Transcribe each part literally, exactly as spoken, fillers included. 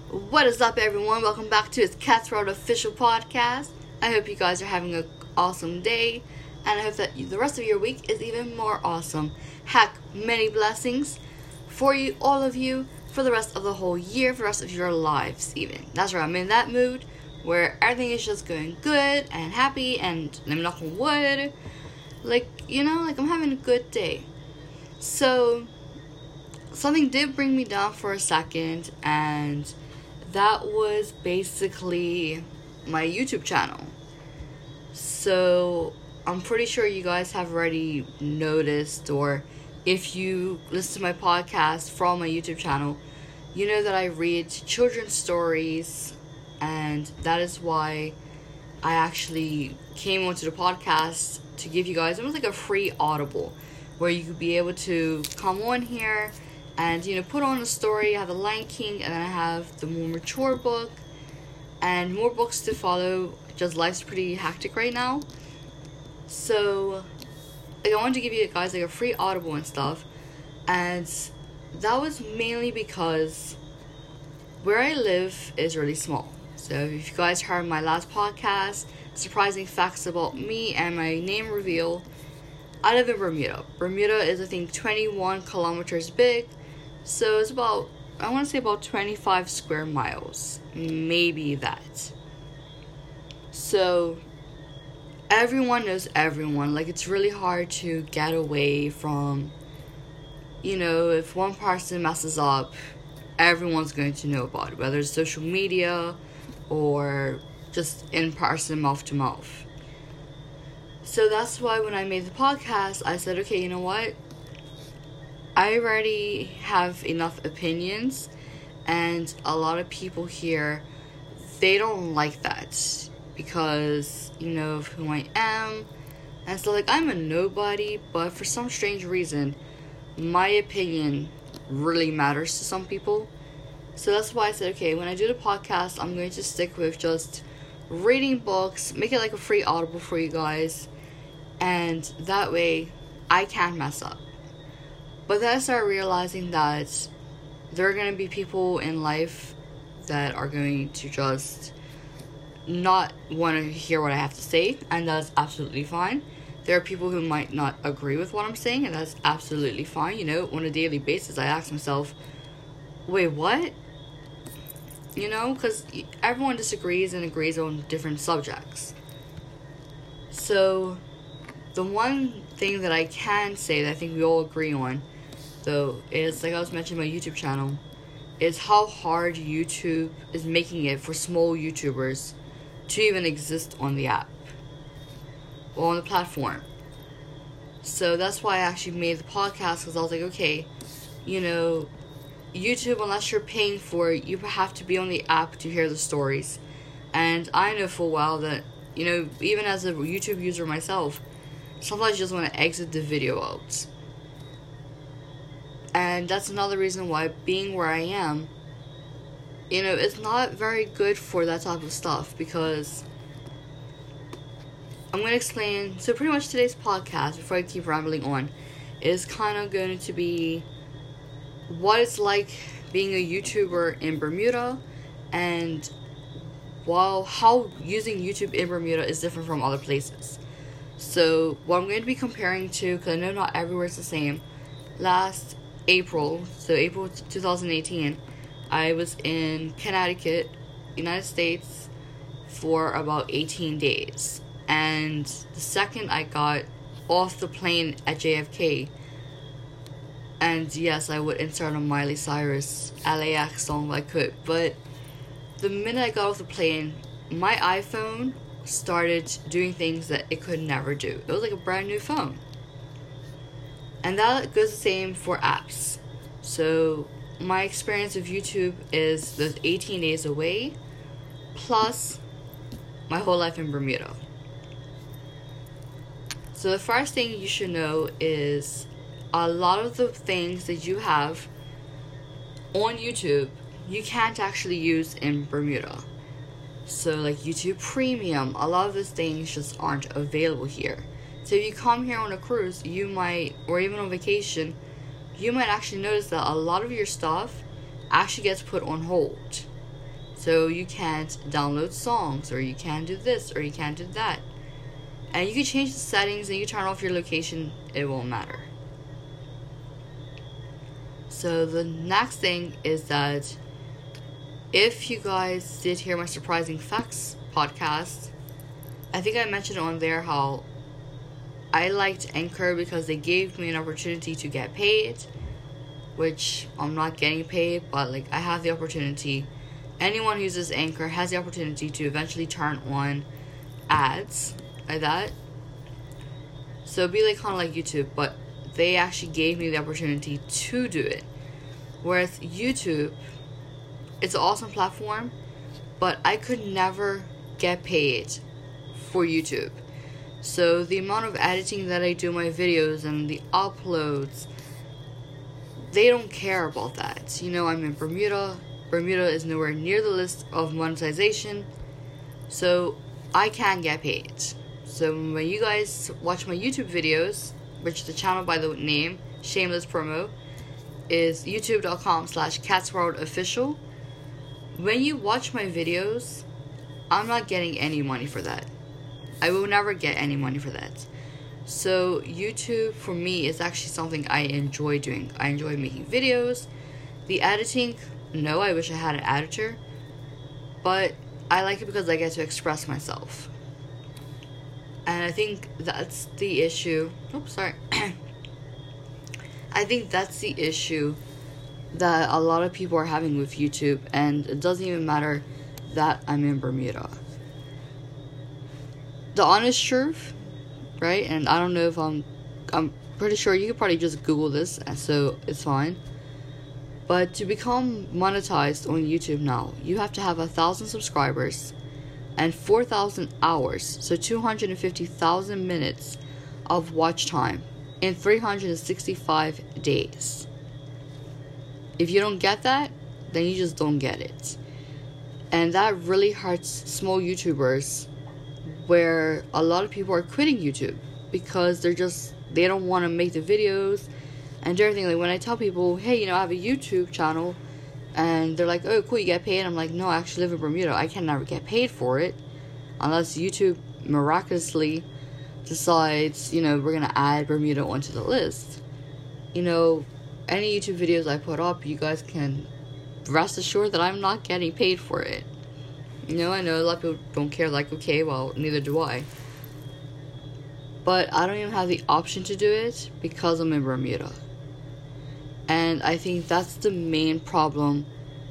What is up, everyone? Welcome back to his Cats World official podcast. I hope you guys are having an awesome day, and I hope that the rest of your week is even more awesome. Heck, many blessings for you, all of you, for the rest of the whole year, for the rest of your lives, even. That's right, I'm in that mood where everything is just going good and happy, and I'm knocking wood. Like, you know, like I'm having a good day. So, something did bring me down for a second, and that was basically my YouTube channel. So I'm pretty sure you guys have already noticed, or if you listen to my podcast from my YouTube channel, you know that I read children's stories, and that is why I actually came onto the podcast to give you guys almost like a free Audible, where you could be able to come on here and, you know, put on a story. I have The Lion King, and then I have the more mature book, and more books to follow. Just life's pretty hectic right now. So, like, I wanted to give you guys, like, a free Audible and stuff. And that was mainly because where I live is really small. So, if you guys heard my last podcast, Surprising Facts About Me and my name reveal, I live in Bermuda. Bermuda is, I think, twenty-one kilometers big. So it's about, I want to say about twenty-five square miles. Maybe that. So everyone knows everyone. Like, it's really hard to get away from, you know, if one person messes up, everyone's going to know about it. Whether it's social media or just in person, mouth to mouth. So that's why when I made the podcast, I said, okay, you know what? I already have enough opinions, and a lot of people here, they don't like that because, you know, of who I am. And so, like, I'm a nobody, but for some strange reason, my opinion really matters to some people. So that's why I said, okay, when I do the podcast, I'm going to stick with just reading books, make it like a free Audible for you guys, and that way I can't mess up. But then I started realizing that there are going to be people in life that are going to just not want to hear what I have to say, and that's absolutely fine. There are people who might not agree with what I'm saying, and that's absolutely fine. You know, on a daily basis, I ask myself, wait, what? You know, because everyone disagrees and agrees on different subjects. So, the one thing that I can say that I think we all agree on, though, is, like I was mentioning my YouTube channel, is how hard YouTube is making it for small YouTubers to even exist on the app, or on the platform. So that's why I actually made the podcast, because I was like, okay, you know, YouTube, unless you're paying for it, you have to be on the app to hear the stories. And I know full well that, you know, even as a YouTube user myself, sometimes you just want to exit the video out. And that's another reason why being where I am, you know, it's not very good for that type of stuff, because I'm going to explain. So pretty much today's podcast, before I keep rambling on, is kind of going to be what it's like being a YouTuber in Bermuda, and while how using YouTube in Bermuda is different from other places. So what I'm going to be comparing to, because I know not everywhere is the same, last April, so April twenty eighteen, I was in Connecticut, United States, for about eighteen days. And the second I got off the plane at J F K, and yes, I would insert a Miley Cyrus L A X song if I could, but the minute I got off the plane, my iPhone started doing things that it could never do. It was like a brand new phone. And that goes the same for apps. So my experience of YouTube is the eighteen days away, plus my whole life in Bermuda. So the first thing you should know is a lot of the things that you have on YouTube, you can't actually use in Bermuda. So like YouTube Premium, a lot of those things just aren't available here. So if you come here on a cruise, you might, or even on vacation, you might actually notice that a lot of your stuff actually gets put on hold. So you can't download songs, or you can't do this, or you can't do that. And you can change the settings and you turn off your location, it won't matter. So the next thing is that if you guys did hear my Surprising Facts podcast, I think I mentioned on there how I liked Anchor because they gave me an opportunity to get paid, which I'm not getting paid, but like I have the opportunity. Anyone who uses Anchor has the opportunity to eventually turn on ads like that. So it'd be like kind of like YouTube, but they actually gave me the opportunity to do it. Whereas YouTube, it's an awesome platform, but I could never get paid for YouTube. So the amount of editing that I do my videos and the uploads, they don't care about that. You know, I'm in Bermuda. Bermuda is nowhere near the list of monetization, so I can get paid. So when you guys watch my YouTube videos, which the channel by the name, shameless promo, is youtube.com slash catsworldofficial. When you watch my videos, I'm not getting any money for that. I will never get any money for that. So YouTube for me is actually something I enjoy doing. I enjoy making videos. The editing, no, I wish I had an editor, but I like it because I get to express myself. And I think that's the issue. Oops, sorry. I think that's the issue that a lot of people are having with YouTube, and it doesn't even matter that I'm in Bermuda. The honest truth, right? And I don't know if I'm, I'm pretty sure you could probably just Google this, so it's fine. But to become monetized on YouTube now, you have to have a thousand subscribers and four thousand hours, so two hundred fifty thousand minutes of watch time in three hundred sixty-five days. If you don't get that, then you just don't get it. And that really hurts small YouTubers, where a lot of people are quitting YouTube because they're just, they don't want to make the videos and do everything. Like when I tell people, hey, you know, I have a YouTube channel, and they're like, oh, cool, you get paid? I'm like, no, I actually live in Bermuda. I can never get paid for it unless YouTube miraculously decides, you know, we're going to add Bermuda onto the list. You know, any YouTube videos I put up, you guys can rest assured that I'm not getting paid for it. You know, I know a lot of people don't care, like, okay, well, neither do I. But I don't even have the option to do it because I'm in Bermuda. And I think that's the main problem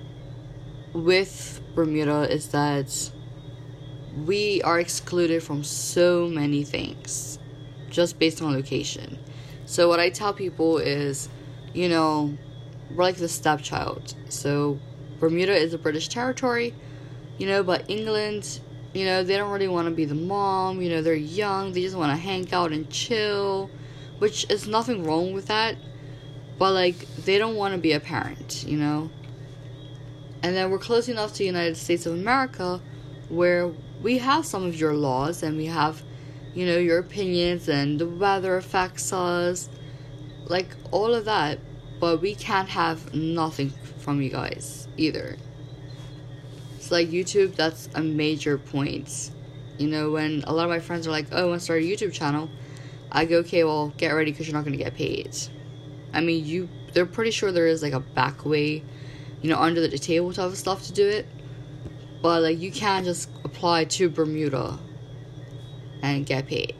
with Bermuda, is that we are excluded from so many things just based on location. So what I tell people is, you know, we're like the stepchild. So Bermuda is a British territory, you know, but England, you know, they don't really want to be the mom. You know, they're young, they just want to hang out and chill, which is nothing wrong with that, but like, they don't want to be a parent, you know. And then we're close enough to the United States of America where we have some of your laws, and we have, you know, your opinions, and the weather affects us, like all of that, but we can't have nothing from you guys either. It's like YouTube, that's a major point. You know, when a lot of my friends are like, oh, I want to start a YouTube channel, I go, okay, well, get ready because you're not going to get paid. I mean, you, they're pretty sure there is like a back way, you know, under the table type of stuff to do it. But like, you can't just apply to Bermuda and get paid.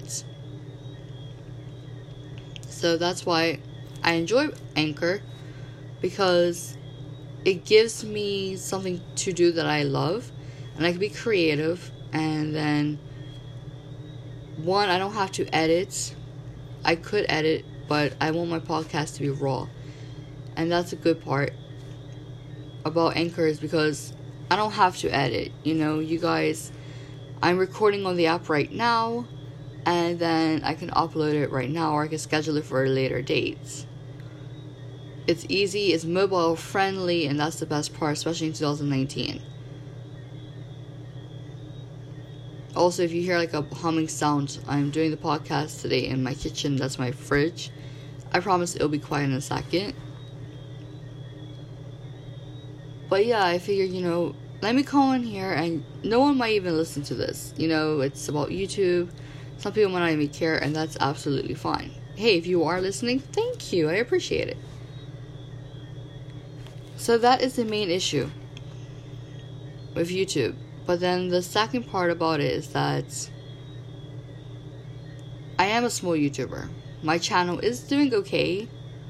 So that's why I enjoy Anchor, because it gives me something to do that I love, and I can be creative. And then, one, I don't have to edit. I could edit, but I want my podcast to be raw. And that's a good part about Anchor, is because I don't have to edit. You know, you guys, I'm recording on the app right now, and then I can upload it right now, or I can schedule it for a later date. It's easy, it's mobile friendly, and that's the best part, especially in two thousand nineteen. Also, if you hear like a humming sound, I'm doing the podcast today in my kitchen. That's my fridge. I promise it'll be quiet in a second. But yeah, I figured, you know, let me call in here, and no one might even listen to this. You know, it's about YouTube. Some people might not even care, and that's absolutely fine. Hey, if you are listening, thank you. I appreciate it. So that is the main issue with YouTube. But then the second part about it is that I am a small YouTuber. My channel is doing okay.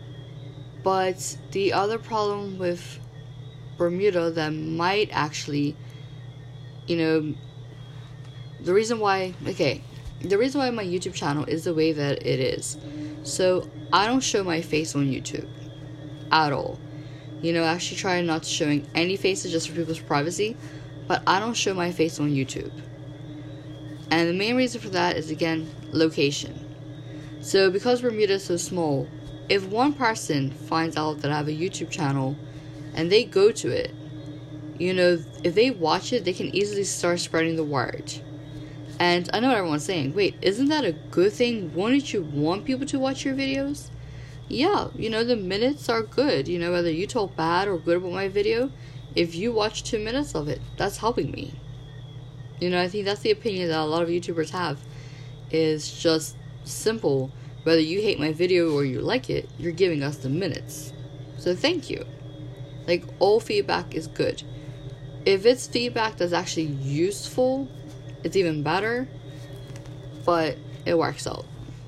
But the other problem with Bermuda that might actually, you know, the reason why, okay, the reason why my YouTube channel is the way that it is. So I don't show my face on YouTube at all. You know, I actually try not to showing any faces just for people's privacy, but I don't show my face on YouTube. And the main reason for that is, again, location. So because Bermuda is so small, if one person finds out that I have a YouTube channel and they go to it, you know, if they watch it, they can easily start spreading the word. And I know what everyone's saying. Wait, isn't that a good thing? Wouldn't you want people to watch your videos? Yeah, you know, the minutes are good. You know, whether you talk bad or good about my video, if you watch two minutes of it, that's helping me. You know, I think that's the opinion that a lot of YouTubers have. Is just simple. Whether you hate my video or you like it, you're giving us the minutes. So thank you. Like, all feedback is good. If it's feedback that's actually useful, it's even better. But it works out.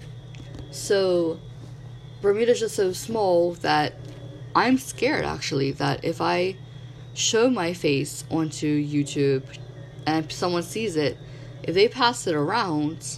So Bermuda's just so small that I'm scared, actually, that if I show my face onto YouTube and someone sees it, if they pass it around,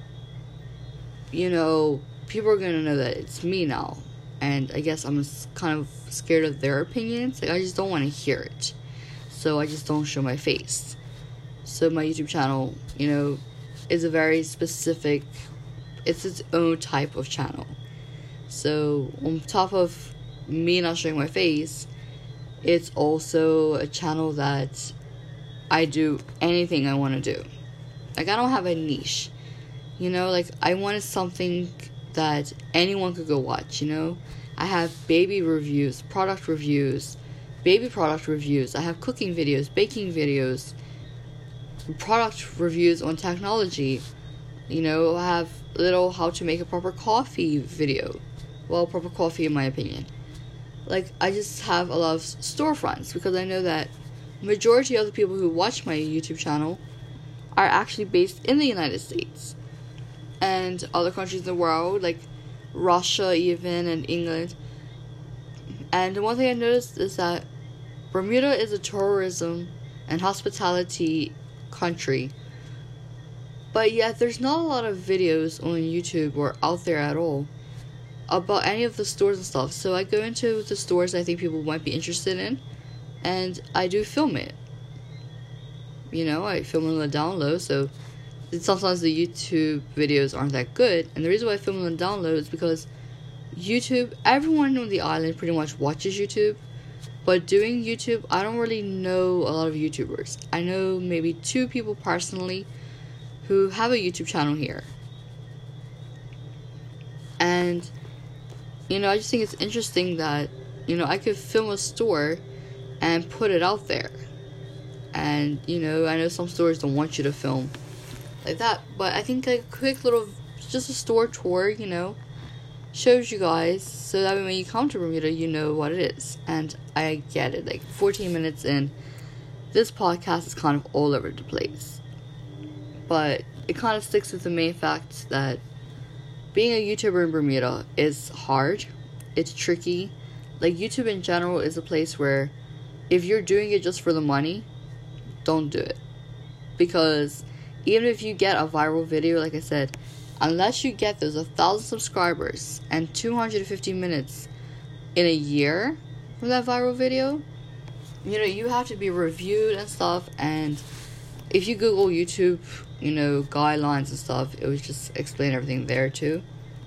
you know, people are gonna know that it's me now. And I guess I'm kind of scared of their opinions. Like, I just don't want to hear it. So I just don't show my face. So my YouTube channel, you know, is a very specific, it's its own type of channel. So on top of me not showing my face, it's also a channel that I do anything I want to do. Like, I don't have a niche. You know, like, I wanted something that anyone could go watch, you know? I have baby reviews, product reviews, baby product reviews. I have cooking videos, baking videos, product reviews on technology. You know, I have little how to make a proper coffee video. Well, proper coffee in my opinion. Like, I just have a lot of storefronts because I know that majority of the people who watch my YouTube channel are actually based in the United States and other countries in the world, like Russia even, and England. And the one thing I noticed is that Bermuda is a tourism and hospitality country, but yet there's not a lot of videos on YouTube or out there at all about any of the stores and stuff. So I go into the stores I think people might be interested in, and I do film it. You know, I film it on the down low, so sometimes the YouTube videos aren't that good. And the reason why I film it on the down low is because YouTube, everyone on the island pretty much watches YouTube. But doing YouTube, I don't really know a lot of YouTubers. I know maybe two people personally who have a YouTube channel here. And, you know, I just think it's interesting that, you know, I could film a store and put it out there. And, you know, I know some stores don't want you to film like that, but I think like a quick little, just a store tour, you know, shows you guys, so that when you come to Bermuda, you know what it is. And I get it, like fourteen minutes in, this podcast is kind of all over the place. But it kind of sticks with the main fact that being a YouTuber in Bermuda is hard, it's tricky. Like, YouTube in general is a place where if you're doing it just for the money, don't do it. Because even if you get a viral video, like I said, unless you get those a thousand subscribers and two hundred fifty minutes in a year from that viral video, you know, you have to be reviewed and stuff. And if you Google YouTube, you know, guidelines and stuff, it would just explain everything there too.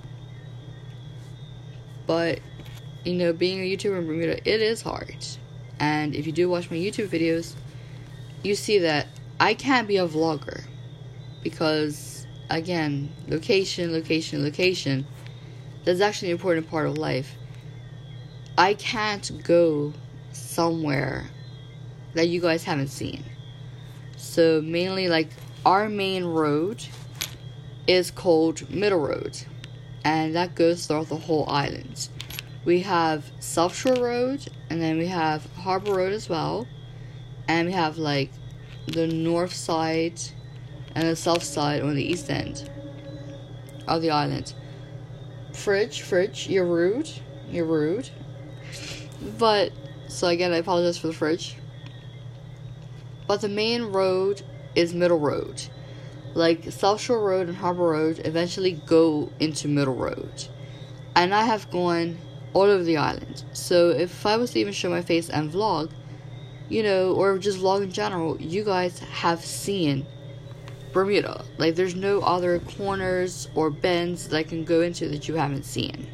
But, you know, being a YouTuber in Bermuda, it is hard. And if you do watch my YouTube videos, you see that I can't be a vlogger. Because, again, location, location, location, that's actually an important part of life. I can't go somewhere that you guys haven't seen. So mainly, like, our main road is called Middle Road, and that goes throughout the whole island. We have South Shore Road, and then we have Harbor Road as well, and we have like the north side and the south side on the east end of the island. Fridge, fridge, you're rude, you're rude. But, so again, I apologize for the fridge. But the main road is Middle Road. Like, South Shore Road and Harbor Road eventually go into Middle Road. And I have gone all over the island. So if I was to even show my face and vlog, you know, or just vlog in general, you guys have seen Bermuda. Like, there's no other corners or bends that I can go into that you haven't seen.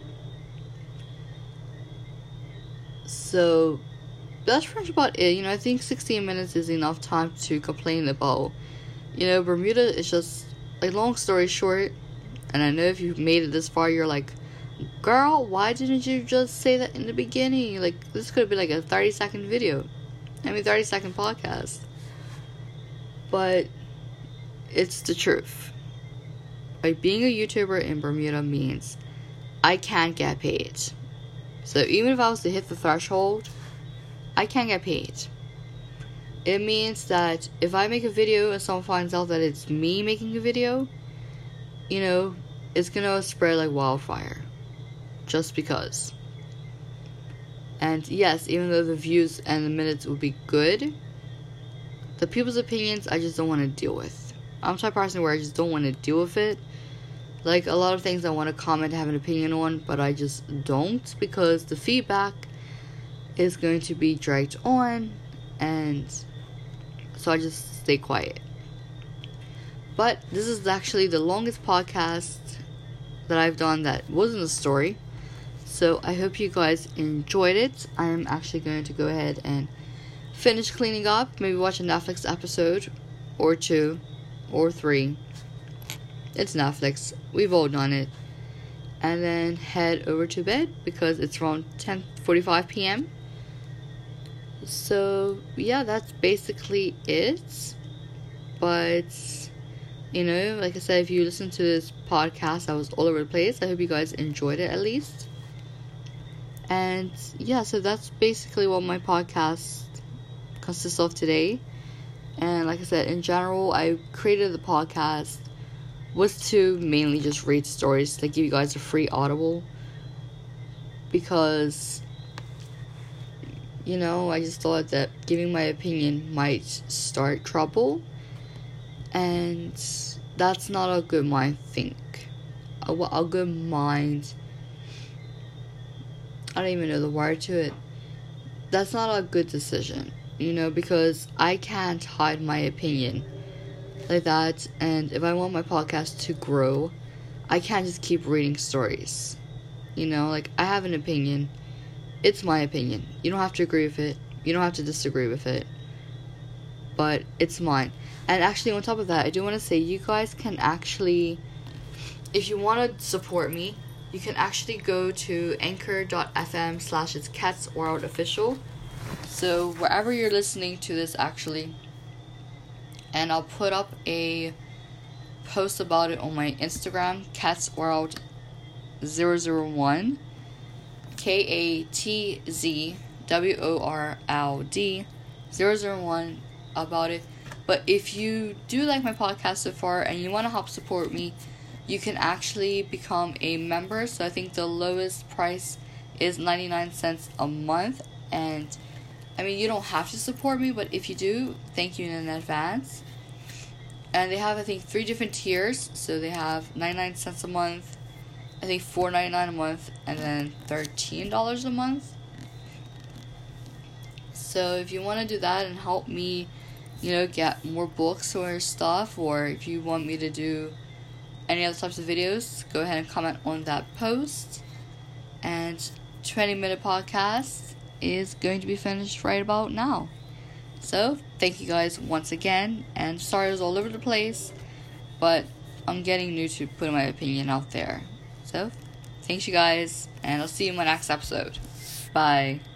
So that's pretty much about it. You know, I think sixteen minutes is enough time to complain about. You know, Bermuda is just, like, long story short, and I know if you've made it this far, you're like, girl, why didn't you just say that in the beginning? Like, this could have been like a thirty second video. I mean, thirty second podcast. But it's the truth. Like, being a YouTuber in Bermuda means I can't get paid. So even if I was to hit the threshold, I can't get paid. It means that if I make a video and someone finds out that it's me making a video, you know, it's gonna spread like wildfire. Just because. And yes, even though the views and the minutes would be good, the people's opinions I just don't want to deal with. I'm the type of person where I just don't want to deal with it. Like, a lot of things I want to comment, have an opinion on, but I just don't, because the feedback is going to be dragged on, and so I just stay quiet. But this is actually the longest podcast that I've done that wasn't a story. So I hope you guys enjoyed it. I'm actually going to go ahead and finish cleaning up, maybe watch a Netflix episode or two or three. It's Netflix. We've all done it. And then head over to bed because it's around ten forty-five p.m. So, yeah, that's basically it. But, you know, like I said, if you listen to this podcast, I was all over the place. I hope you guys enjoyed it at least. And, yeah, so that's basically what my podcast consists of today. And, like I said, in general, I created the podcast was to mainly just read stories, to give you guys a free Audible. Because, you know, I just thought that giving my opinion might start trouble. And that's not a good mind think. A, a good mind. I don't even know the word to it. That's not a good decision. You know, because I can't hide my opinion like that. And if I want my podcast to grow, I can't just keep reading stories. You know, like, I have an opinion. It's my opinion. You don't have to agree with it. You don't have to disagree with it. But it's mine. And actually, on top of that, I do want to say, you guys can actually, if you want to support me, you can actually go to anchor.fm slash it's Cats World Official. So wherever you're listening to this, actually, and I'll put up a post about it on my Instagram, Cats World zero zero one, K A T Z W O R L D zero zero one, about it. But if you do like my podcast so far and you want to help support me, you can actually become a member. So I think the lowest price is ninety-nine cents a month. And I mean, you don't have to support me, but if you do, thank you in advance. And they have, I think, three different tiers. So they have ninety-nine cents a month, I think four ninety-nine a month, and then thirteen dollars a month. So if you want to do that and help me, you know, get more books or stuff, or if you want me to do any other types of videos, go ahead and comment on that post. And twenty minute podcast is going to be finished right about now. So thank you guys once again, and sorry I was all over the place, but I'm getting new to putting my opinion out there. So thanks you guys, and I'll see you in my next episode. Bye.